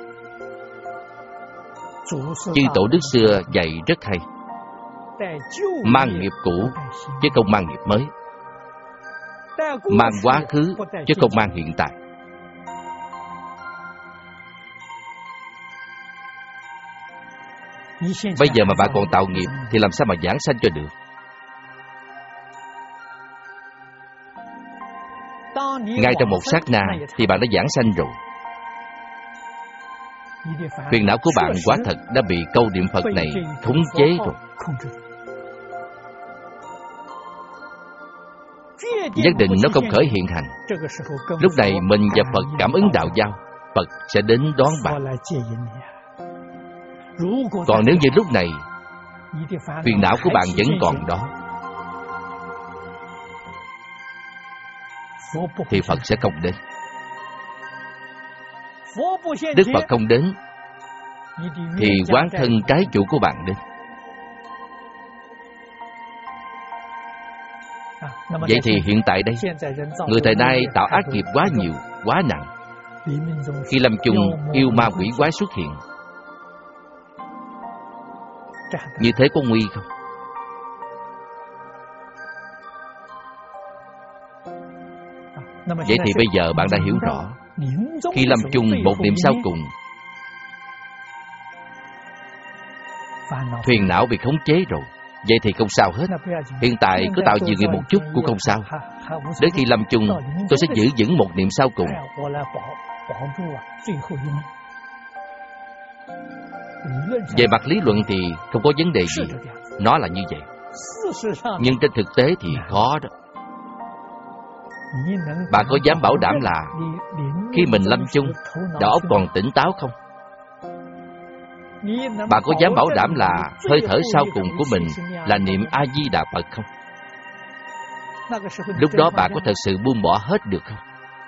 Speaker 1: Chư tổ đức xưa dạy rất hay, mang nghiệp cũ chứ không mang nghiệp mới, mang quá khứ chứ không mang hiện tại. Bây giờ mà bạn còn tạo nghiệp thì làm sao mà giảng sanh cho được? Ngay trong một sát na thì bạn đã giảng sanh rồi. Phiền não của bạn quả thật đã bị câu niệm Phật này khống chế rồi. Nhất định nó không khởi hiện hành. Lúc này mình và Phật cảm ứng đạo giao, Phật sẽ đến đón bạn. Còn nếu như lúc này phiền não của bạn vẫn còn đó, thì Phật sẽ không đến. Đức Phật không đến thì quán thân trái chủ của bạn đến. Vậy thì hiện tại đây, người thời nay tạo ác nghiệp quá nhiều, quá nặng. Khi lâm chung, yêu ma quỷ quái xuất hiện. Như thế có nguy không? Vậy thì bây giờ bạn đã hiểu rõ, khi lâm chung một niệm sau cùng, phiền não bị khống chế rồi. Vậy thì không sao hết. Hiện tại cứ tạo nhiều nghiệp một chút cũng không sao. Đến khi lâm chung, tôi sẽ giữ vững một niệm sau cùng. Về mặt lý luận thì không có vấn đề gì, nó là như vậy. Nhưng trên thực tế thì khó đó. Bạn có dám bảo đảm là khi mình lâm chung, đầu óc còn tỉnh táo không? Bạn có dám bảo đảm là hơi thở sau cùng của mình là niệm A-di-đà Phật không? Lúc đó bạn có thật sự buông bỏ hết được không?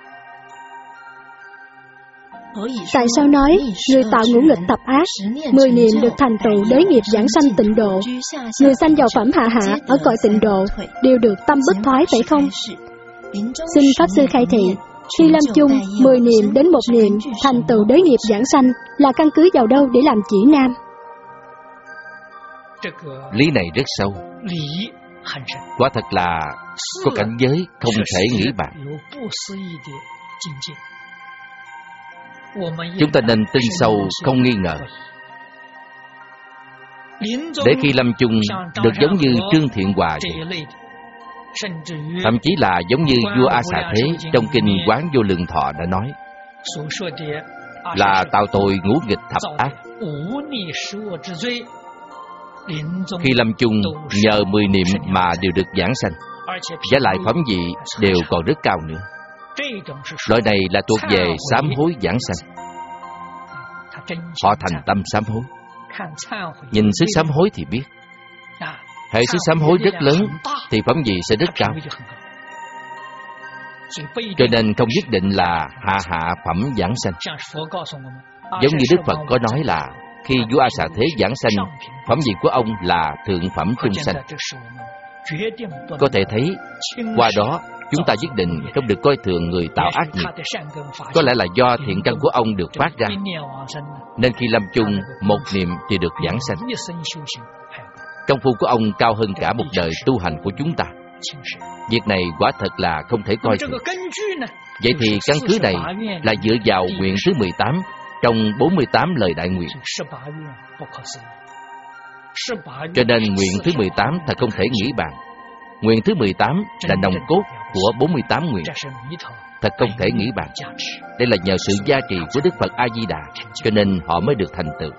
Speaker 2: Tại sao nói người tạo ngũ nghịch tập ác, 10 niệm được thành tựu đế nghiệp giảng sanh tịnh độ, người sanh vào phẩm hạ hạ ở cõi tịnh độ đều được tâm bất thoái phải không? Xin Pháp Sư khai thị, khi lâm chung 10 niệm đến 1 niệm thành tựu đế nghiệp giảng sanh là căn cứ vào đâu để làm chỉ nam?
Speaker 1: Lý này rất sâu, quả thật là có cảnh giới không thể nghĩ bàn. Chúng ta nên tin sâu không nghi ngờ, để khi lâm chung được giống như Trương Thiện Hòa vậy. Thậm chí là giống như vua A Xà Thế trong kinh Quán Vô Lượng Thọ đã nói, là tạo tội ngũ nghịch thập ác. Khi lâm chung nhờ 10 niệm mà đều được giảng sanh, và lại phẩm vị đều còn rất cao nữa. Loại này là thuộc về sám hối giảng sanh. Họ thành tâm sám hối. Nhìn sức sám hối thì biết, hệ sức sám hối rất lớn thì phẩm vị sẽ rất cao. Cho nên không nhất định là hạ phẩm giảng sanh. Giống như Đức Phật có nói là khi vua A Xà Thế giảng sanh, phẩm vị của ông là thượng phẩm trung sanh. Có thể thấy qua đó chúng ta nhất định không được coi thường người tạo ác nghiệp. Có lẽ là do thiện căn của ông được phát ra, nên khi lâm chung 1 niệm thì được giảng sanh. Công phu của ông cao hơn cả một đời tu hành của chúng ta. Việc này quả thật là không thể coi thường. Vậy thì căn cứ này là dựa vào nguyện thứ 18 trong 48 lời đại nguyện. Cho nên nguyện thứ 18 thật không thể nghĩ bàn. Nguyện thứ 18 là nòng cốt của 48 nguyện. Thật không thể nghĩ bàn. Đây là nhờ sự gia trì của Đức Phật A-di-đà, cho nên họ mới được thành tựu.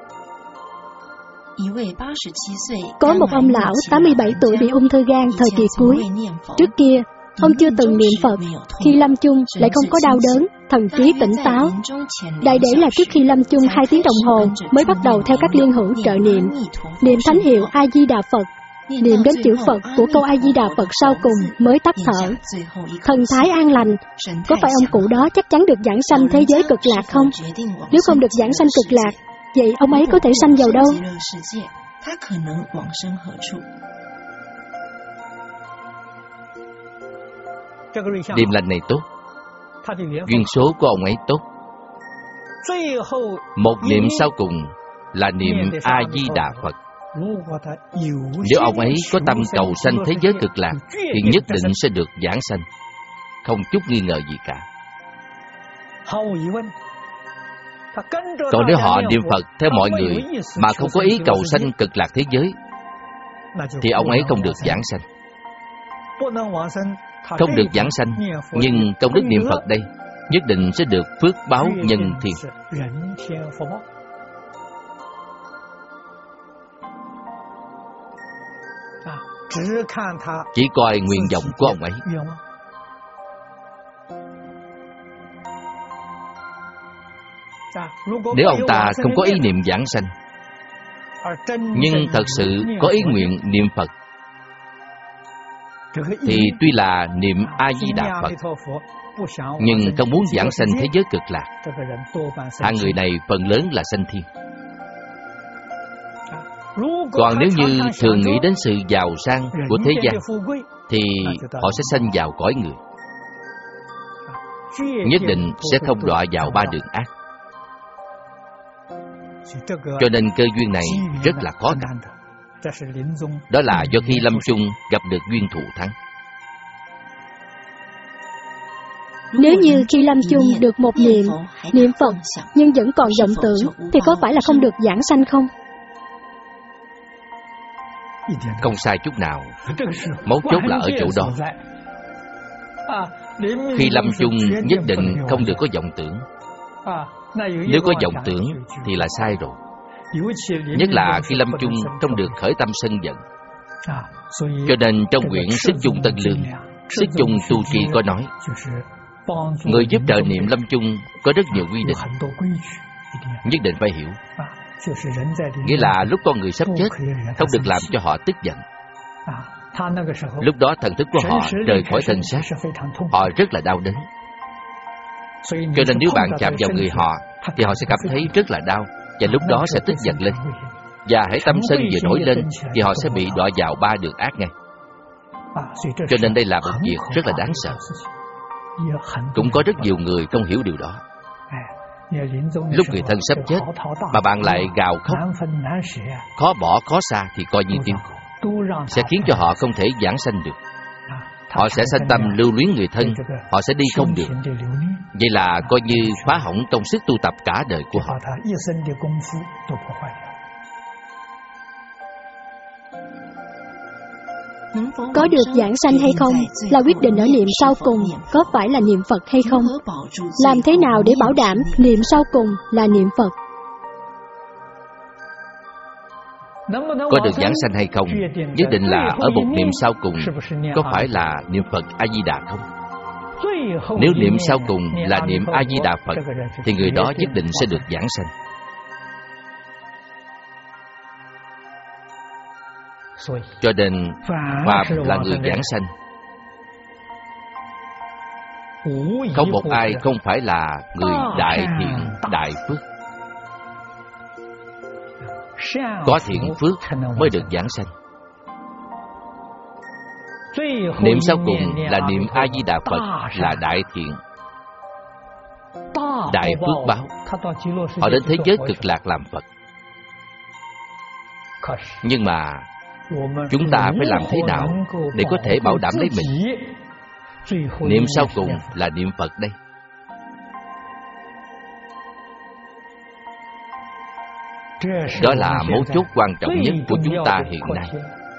Speaker 2: Có một ông lão 87 tuổi bị ung thư gan thời kỳ cuối. Trước kia, ông chưa từng niệm Phật. Khi lâm chung lại không có đau đớn, thần trí tỉnh táo. Đại để là trước khi lâm chung 2 tiếng đồng hồ mới bắt đầu theo các liên hữu trợ niệm. Niệm thánh hiệu A-di-đà Phật. Niệm đến chữ Phật của câu A-di-đà Phật sau cùng mới tắt thở. Thần thái an lành. Có phải ông cụ đó chắc chắn được giảng sanh thế giới cực lạc không? Nếu không được giảng sanh cực lạc, vậy ông ấy có thể sanh vào đâu?
Speaker 1: Điềm lành này tốt, duyên số của ông ấy tốt. 1 niệm sau cùng là niệm A-di-đà Phật. Nếu ông ấy có tâm cầu sanh thế giới cực lạc thì nhất định sẽ được giảng sanh, không chút nghi ngờ gì cả. Còn nếu họ niệm Phật theo mọi người mà không có ý cầu sanh cực lạc thế giới thì ông ấy không được giảng sanh. Không được giảng sanh, nhưng công đức niệm Phật đây nhất định sẽ được phước báo nhân thiên. Chỉ coi nguyện vọng của ông ấy. Nếu ông ta không có ý niệm giảng sanh, nhưng thật sự có ý nguyện niệm Phật, thì tuy là niệm A-di-đà Phật, nhưng không muốn giảng sanh thế giới cực lạc, hạng người này phần lớn là sanh thiên. Còn nếu như thường nghĩ đến sự giàu sang của thế gian, thì họ sẽ sanh vào cõi người, nhất định sẽ không đọa vào 3 đường ác. Cho nên cơ duyên này rất là khó gặp. Đó là do khi lâm chung gặp được duyên thù thắng.
Speaker 2: Nếu như khi lâm chung được 1 niệm Phật nhưng vẫn còn vọng tưởng, thì có phải là không được giảng sanh không?
Speaker 1: Không sai chút nào. Mấu chốt là ở chỗ đó. Khi lâm chung nhất định không được có vọng tưởng. Nếu có vọng tưởng thì là sai rồi. nhất là khi lâm chung không được khởi tâm sân giận. Cho nên trong quyển Sức Chung Tân Lương, Sức Chung Tu Trì có nói, người giúp trợ niệm lâm chung có rất nhiều quy định, nhất định phải hiểu. Nghĩa là lúc con người sắp chết, không được làm cho họ tức giận. Lúc đó thần thức của họ rời khỏi thân xác, họ rất là đau đớn. Cho nên nếu bạn chạm vào người họ, thì họ sẽ cảm thấy rất là đau, và lúc đó sẽ tức giận lên. Và hãy tâm sân vừa nổi lên, thì họ sẽ bị đọa vào 3 đường ác ngay. Cho nên đây là một việc rất là đáng sợ. Cũng có rất nhiều người không hiểu điều đó. Lúc người thân sắp chết mà bạn lại gào khóc, khó bỏ khó xa thì coi như tiêu, sẽ khiến cho họ không thể giảng sanh được. Họ sẽ sanh tâm lưu luyến người thân, họ sẽ đi không được. Vậy là coi như phá hỏng công sức tu tập cả đời của họ.
Speaker 2: Có được giảng sanh hay không là quyết định ở niệm sau cùng có phải là niệm Phật hay không. Làm thế nào để bảo đảm niệm sau cùng là niệm Phật?
Speaker 1: Có được giảng sanh hay không, nhất định là ở một niệm sau cùng có phải là niệm Phật A-di-đà không? Nếu niệm sau cùng là niệm A-di-đà Phật, thì người đó nhất định sẽ được giảng sanh. Cho nên phàm là người giảng sanh, không một ai không phải là người đại thiện đại phước. Có thiện phước mới được giảng sanh. Niệm sau cùng là niệm A-di-đà Phật là đại thiện đại phước báo. Họ đến thế giới cực lạc làm Phật. Nhưng mà chúng ta phải làm thế nào để có thể bảo đảm lấy mình? Niệm sau cùng là niệm Phật đây. Đó là mấu chốt quan trọng nhất của chúng ta hiện nay.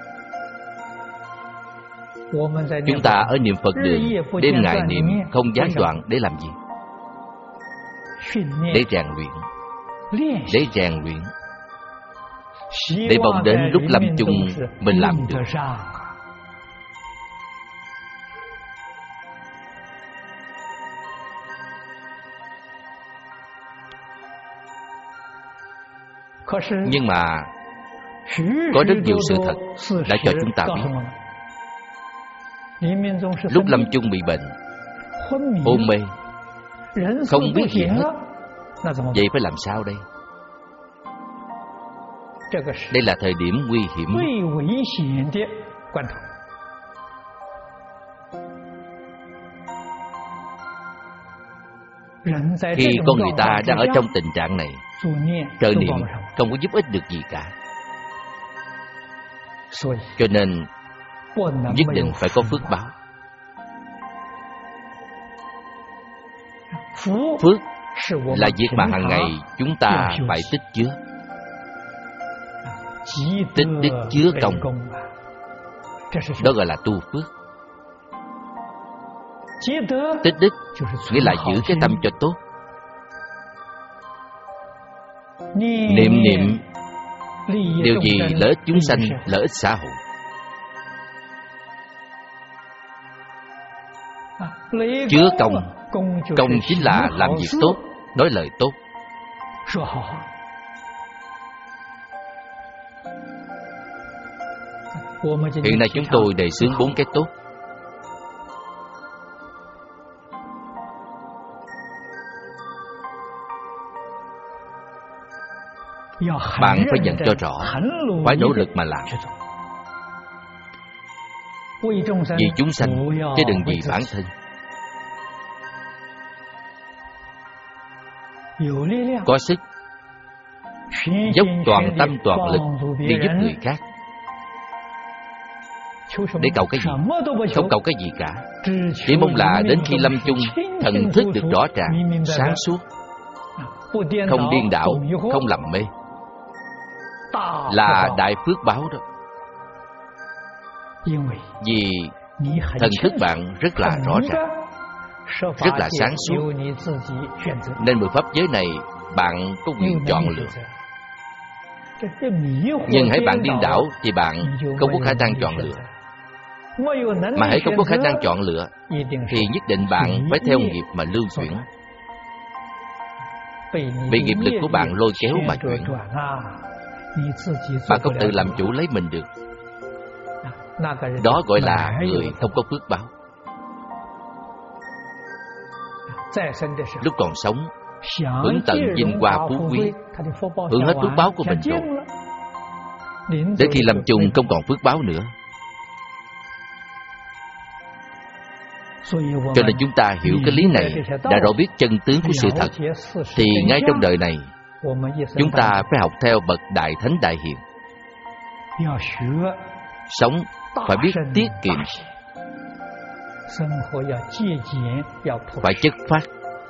Speaker 1: Chúng ta ở niệm Phật đường, đêm ngày niệm không gián đoạn để làm gì? Để rèn luyện. Để rèn luyện, để mong đến lúc lâm chung mình làm được. Nhưng mà có rất nhiều sự thật đã cho chúng ta biết. Lúc lâm chung bị bệnh, hôn mê, không biết gì hết, vậy phải làm sao đây? Đây là thời điểm nguy hiểm. Khi con người ta đang ở trong tình trạng này, trợ niệm không có giúp ích được gì cả. Cho nên nhất định phải có phước báo. Phước là việc mà hàng ngày chúng ta phải tích chứa. Tích đức chứa công, đó gọi là tu phước. Tích đức nghĩa là giữ cái tâm cho tốt. Niệm điều gì lợi ích chúng sanh, lợi ích xã hội. Chứa công, công chính là làm việc tốt, nói lời tốt. Hiện nay chúng tôi đề xướng 4 cái tốt. Bạn phải nhận cho rõ, phải nỗ lực mà làm. Vì chúng sanh, chứ đừng vì bản thân. Có sức, dốc toàn tâm toàn lực để giúp người khác. Để cầu cái gì? Không cầu cái gì cả. Chỉ mong là đến khi lâm chung, thần thức được rõ ràng, sáng suốt, không điên đảo, không lầm mê, là đại phước báo đó. Vì thần thức bạn rất là rõ ràng, rất là sáng suốt, nên 10 pháp giới này bạn có quyền chọn lựa. Nhưng hãy bạn điên đảo thì bạn không có khả năng chọn lựa. Mà hãy không có khả năng chọn lựa thì nhất định bạn phải theo nghiệp mà lưu chuyển, bị nghiệp lực của bạn lôi kéo mà chuyển. Bạn không tự làm chủ lấy mình được. Đó gọi là người không có phước báo. Lúc còn sống, hưởng tận vinh hoa phú quý, hưởng hết phước báo của mình rồi. Đến khi lâm chung không còn phước báo nữa. Cho nên chúng ta hiểu cái lý này, đã rõ biết chân tướng của sự thật, thì ngay trong đời này chúng ta phải học theo bậc Đại Thánh Đại Hiền. Sống phải biết tiết kiệm, phải chất phát.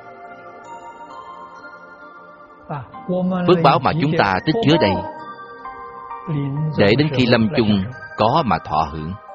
Speaker 1: Phước báo mà chúng ta tích chứa đây, để đến khi lâm chung có mà thọ hưởng.